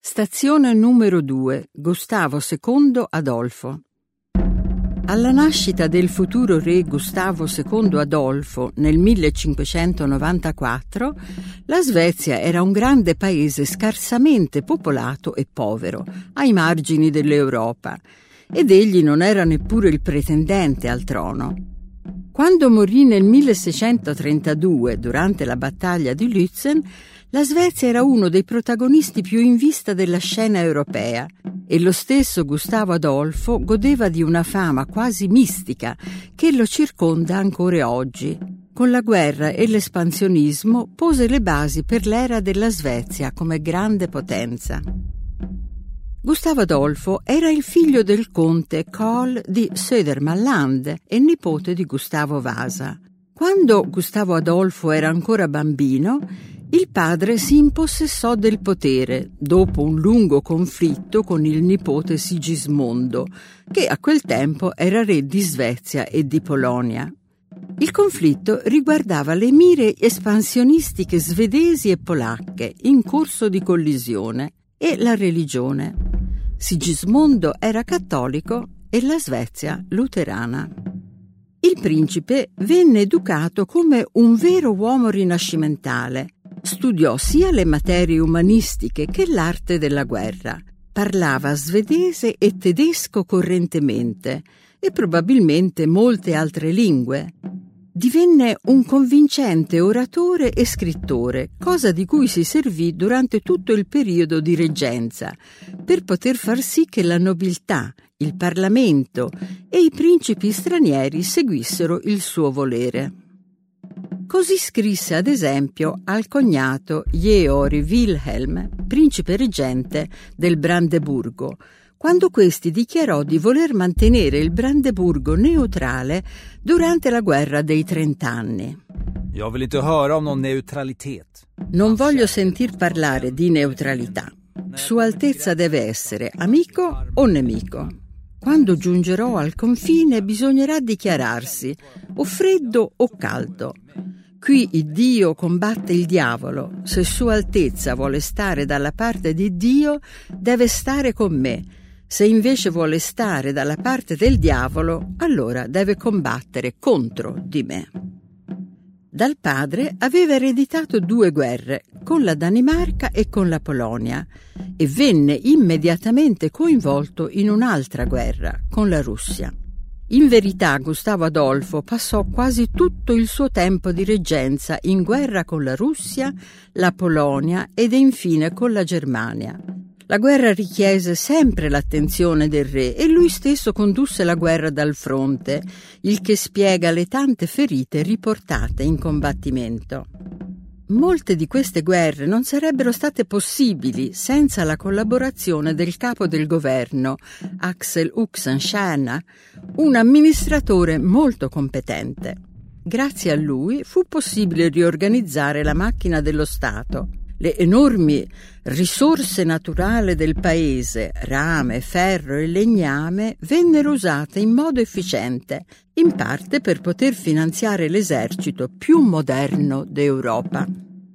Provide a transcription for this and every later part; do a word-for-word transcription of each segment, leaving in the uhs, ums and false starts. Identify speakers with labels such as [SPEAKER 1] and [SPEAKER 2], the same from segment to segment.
[SPEAKER 1] Stazione numero due. Gustavo secondo Adolfo. Alla nascita del futuro re Gustavo secondo Adolfo nel millecinquecentonovantaquattro, la Svezia era un grande paese scarsamente popolato e povero, ai margini dell'Europa, ed egli non era neppure il pretendente al trono. Quando morì nel milleseicentotrentadue, durante la battaglia di Lützen, la Svezia era uno dei protagonisti più in vista della scena europea e lo stesso Gustavo Adolfo godeva di una fama quasi mistica che lo circonda ancora oggi. Con la guerra e l'espansionismo pose le basi per l'era della Svezia come grande potenza. Gustavo Adolfo era il figlio del conte Carl di Södermanland e nipote di Gustavo Vasa. Quando Gustavo Adolfo era ancora bambino, il padre si impossessò del potere dopo un lungo conflitto con il nipote Sigismondo, che a quel tempo era re di Svezia e di Polonia. Il conflitto riguardava le mire espansionistiche svedesi e polacche in corso di collisione e la religione. Sigismondo era cattolico e la Svezia luterana. Il principe venne educato come un vero uomo rinascimentale. Studiò sia le materie umanistiche che l'arte della guerra. Parlava svedese e tedesco correntemente e probabilmente molte altre lingue. Divenne un convincente oratore e scrittore, cosa di cui si servì durante tutto il periodo di reggenza, per poter far sì che la nobiltà, il Parlamento e i principi stranieri seguissero il suo volere. Così scrisse ad esempio al cognato Georg Wilhelm, principe reggente del Brandeburgo, quando questi dichiarò di voler mantenere il Brandeburgo neutrale durante la guerra dei trent'anni.
[SPEAKER 2] Jag vill inte höra om någon neutralitet.
[SPEAKER 1] Non voglio sentir parlare di neutralità. Sua Altezza deve essere amico o nemico. Quando giungerò al confine bisognerà dichiararsi o freddo o caldo. Qui il Dio combatte il diavolo. Se Sua Altezza vuole stare dalla parte di Dio, deve stare con me. Se invece vuole stare dalla parte del diavolo, allora deve combattere contro di me. Dal padre aveva ereditato due guerre, con la Danimarca e con la Polonia, e venne immediatamente coinvolto in un'altra guerra, con la Russia. In verità Gustavo Adolfo passò quasi tutto il suo tempo di reggenza in guerra con la Russia, la Polonia ed infine con la Germania. La guerra richiese sempre l'attenzione del re e lui stesso condusse la guerra dal fronte, il che spiega le tante ferite riportate in combattimento. Molte di queste guerre non sarebbero state possibili senza la collaborazione del capo del governo, Axel Oxenstierna, un amministratore molto competente. Grazie a lui fu possibile riorganizzare la macchina dello Stato. Le enormi risorse naturali del paese, rame, ferro e legname, vennero usate in modo efficiente, in parte per poter finanziare l'esercito più moderno d'Europa.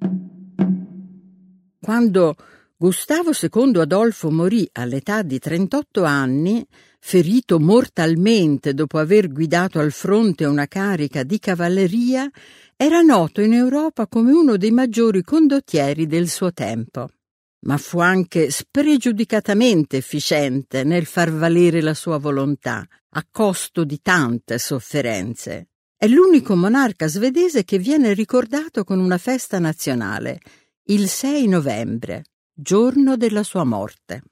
[SPEAKER 1] Quando Gustavo secondo Adolfo morì all'età di trentotto anni, ferito mortalmente dopo aver guidato al fronte una carica di cavalleria, era noto in Europa come uno dei maggiori condottieri del suo tempo. Ma fu anche spregiudicatamente efficiente nel far valere la sua volontà, a costo di tante sofferenze. È l'unico monarca svedese che viene ricordato con una festa nazionale, il sei novembre, giorno della sua morte.